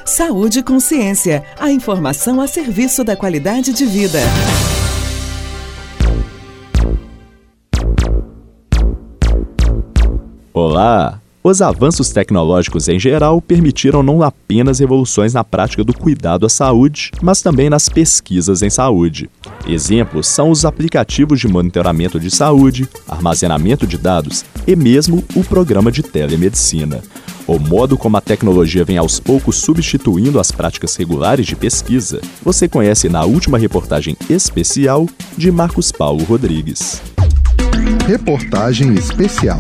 Saúde e Consciência, a informação a serviço da qualidade de vida. Olá! Os avanços tecnológicos em geral permitiram não apenas evoluções na prática do cuidado à saúde, mas também nas pesquisas em saúde. Exemplos são os aplicativos de monitoramento de saúde, armazenamento de dados e mesmo o programa de telemedicina. O modo como a tecnologia vem aos poucos substituindo as práticas regulares de pesquisa, você conhece na última reportagem especial de Marcos Paulo Rodrigues. Reportagem especial.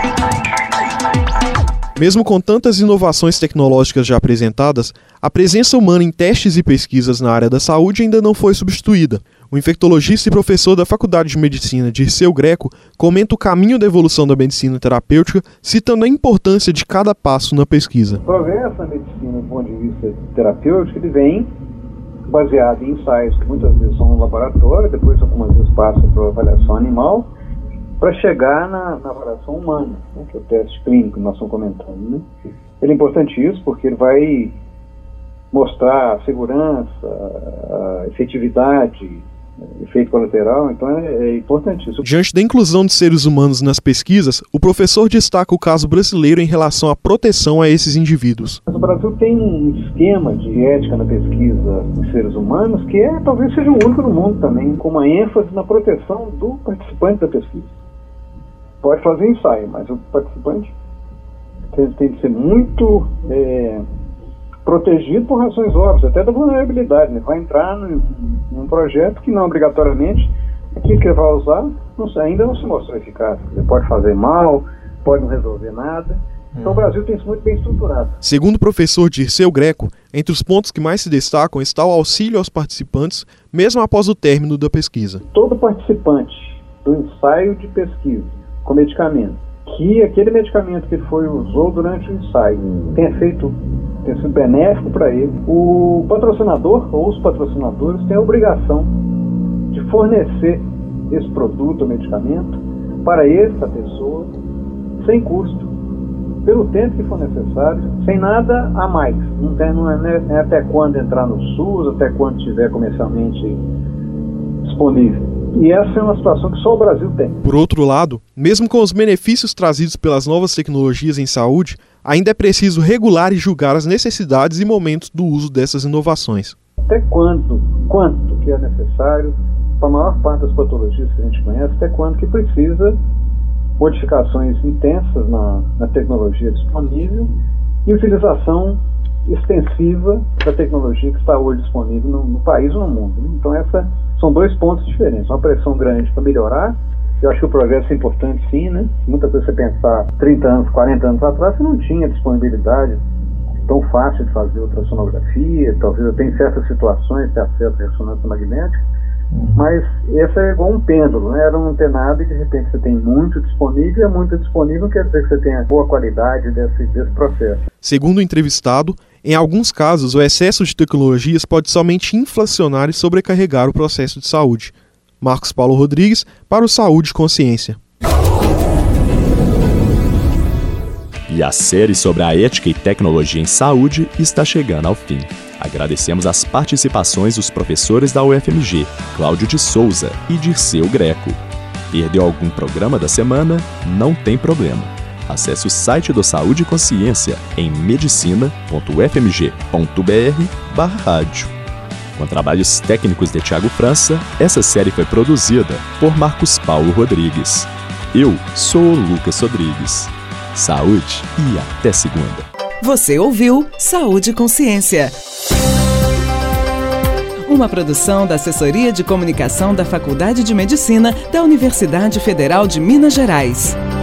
Mesmo com tantas inovações tecnológicas já apresentadas, a presença humana em testes e pesquisas na área da saúde ainda não foi substituída. O infectologista e professor da Faculdade de Medicina, Dirceu Greco, comenta o caminho da evolução da medicina terapêutica, citando a importância de cada passo na pesquisa. O progresso na medicina, do ponto de vista terapêutico, ele vem baseado em ensaios que muitas vezes são no laboratório, depois algumas vezes passa para avaliação animal, para chegar na avaliação humana, né, que é o teste clínico que nós estamos comentando. Né? Ele é importante isso porque ele vai mostrar a segurança, a efetividade, efeito colateral, então é importantíssimo. Diante da inclusão de seres humanos nas pesquisas, o professor destaca o caso brasileiro em relação à proteção a esses indivíduos. Mas o Brasil tem um esquema de ética na pesquisa de seres humanos que talvez seja o único no mundo também, com uma ênfase na proteção do participante da pesquisa. Pode fazer ensaio, mas o participante tem que ser muito protegido por razões óbvias, até da vulnerabilidade. Né? Vai entrar num projeto que não obrigatoriamente aquilo que ele vai usar ainda não se mostrou eficaz. Ele pode fazer mal, pode não resolver nada. Então o Brasil tem isso muito bem estruturado. Segundo o professor Dirceu Greco, entre os pontos que mais se destacam está o auxílio aos participantes, mesmo após o término da pesquisa. Todo participante do ensaio de pesquisa com medicamento, que aquele medicamento que ele usou durante o ensaio tenha sido benéfico para ele, o patrocinador ou os patrocinadores têm a obrigação de fornecer esse produto ou medicamento para essa pessoa sem custo, pelo tempo que for necessário, sem nada a mais. Não é até quando entrar no SUS, até quando estiver comercialmente disponível. E essa é uma situação que só o Brasil tem. Por outro lado, mesmo com os benefícios trazidos pelas novas tecnologias em saúde, ainda é preciso regular e julgar as necessidades e momentos do uso dessas inovações. Até quanto que é necessário, para a maior parte das patologias que a gente conhece, até quando que precisa modificações intensas na tecnologia disponível e utilização extensiva da tecnologia que está hoje disponível no país ou no mundo. Então, são dois pontos diferentes. Uma pressão grande para melhorar. Eu acho que o progresso é importante, sim, né? Muitas vezes você pensar 30 anos, 40 anos atrás, você não tinha disponibilidade tão fácil de fazer ultrassonografia, talvez eu tenha certas situações, ter acesso à ressonância magnética, mas esse é igual um pêndulo, né? Era não ter nada e de repente você tem muito disponível, muito disponível quer dizer que você tenha boa qualidade desse processo. Segundo o entrevistado, em alguns casos o excesso de tecnologias pode somente inflacionar e sobrecarregar o processo de saúde. Marcos Paulo Rodrigues, para o Saúde e Consciência. E a série sobre a ética e tecnologia em saúde está chegando ao fim. Agradecemos as participações dos professores da UFMG, Cláudio de Souza e Dirceu Greco. Perdeu algum programa da semana? Não tem problema. Acesse o site do Saúde e Consciência em medicina.ufmg.br/rádio. Com trabalhos técnicos de Thiago França, essa série foi produzida por Marcos Paulo Rodrigues. Eu sou o Lucas Rodrigues. Saúde e até segunda. Você ouviu Saúde e Consciência. Uma produção da Assessoria de Comunicação da Faculdade de Medicina da Universidade Federal de Minas Gerais.